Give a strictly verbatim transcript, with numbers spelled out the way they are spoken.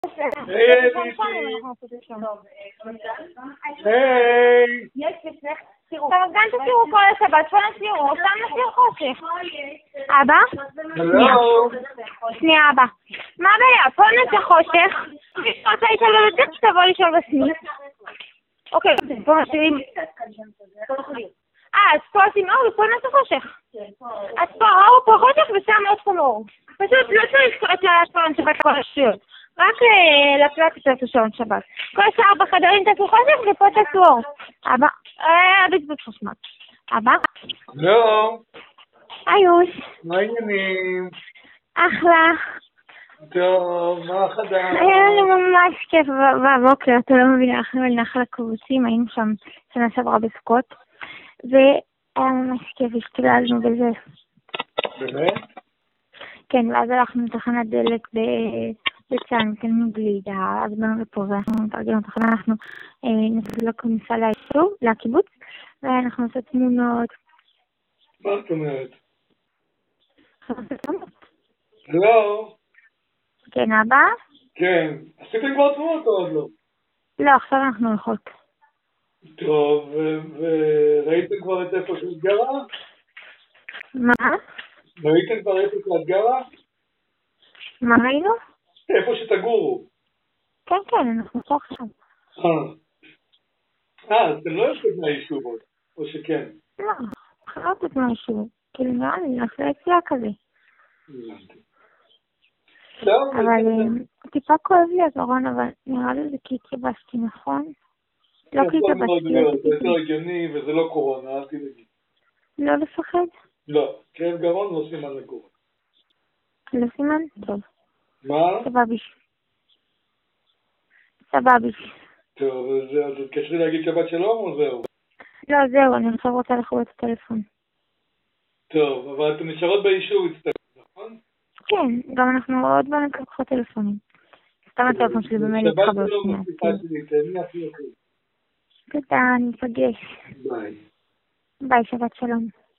היי, טוב, גם תשאירו כל השבת, פה נשאירו, אותם נשאיר חושך. אבא? הלו? שנייה, אבא. מה הבעיה? פה נשאיר חושך. מי שרוצה לשאול בבית, תבוא לשאול בסניף. אוקיי, פה נשאירים... אה, אז פה עושים אור ופה נשאיר חושך. אז פה אור, פה חושך ושם עוד פעם אור. פשוט לא צריך את השעון שבת כל השעות. רק להקלט את השעון שבת. כל השאר בחדרים תעשו חושך ופה תעשו אור. אבא, אה, בזבוז חשמל. אבא? לא. איוש. מה העניינים? אחלה. טוב, מה חדש? היה לנו ממש כיף בבוקר, אתה לא מבין, אנחנו על נחל הקורסים, היינו שם שנה שעברה בסקוט, והיה ממש כיף, השתוללנו בזה. באמת? כן, ואז הלכנו לתחנת דלק בצאן, קנינו גלידה, אז באנו לפה ואנחנו מתארגנו תחנה, אנחנו נסענו לכניסה ליישוב, לקיבוץ, ואנחנו עושים תמונות. מה זאת אומרת? לא. כן, אבא? כן. עשיתם כבר תמונות או עוד לא? לא, עכשיו אנחנו הולכות. טוב, וראיתם כבר את איפה שאת גרה? מה? ראיתם כבר איפה שאת גרה? מה ראינו? איפה שתגורו. כן, כן, אנחנו פה עכשיו. אה. אה, אז אתם לא יושבים מהיישוב עוד, או שכן? לא, חייבת את מהיישוב. כאילו נראה לי, אחרי יציאה כזה. אבל טיפה כואב לי הזרון, אבל נראה לי זה כי התייבשתי, נכון? לא כי התייבשתי. זה יותר הגיוני וזה לא קורונה, אל תדאגי. לא לפחד? לא, כאב גרון לא סימן לקורונה. לא סימן? טוב. מה? סבביש. סבביש. טוב, אז תתקשרי להגיד שבת שלום או זהו? לא, זהו, אני עכשיו רוצה לחוות את הטלפון. טוב, אבל אתם נשארות ביישוב, נכון? כן, גם אנחנו עוד בוא נקחו טלפונים. סתם הטלפון שלי באמת להתחבר. שבת שלום בשיחה שלי, תהני הכי הכי. תודה, נפגש. ביי. ביי, שבת שלום.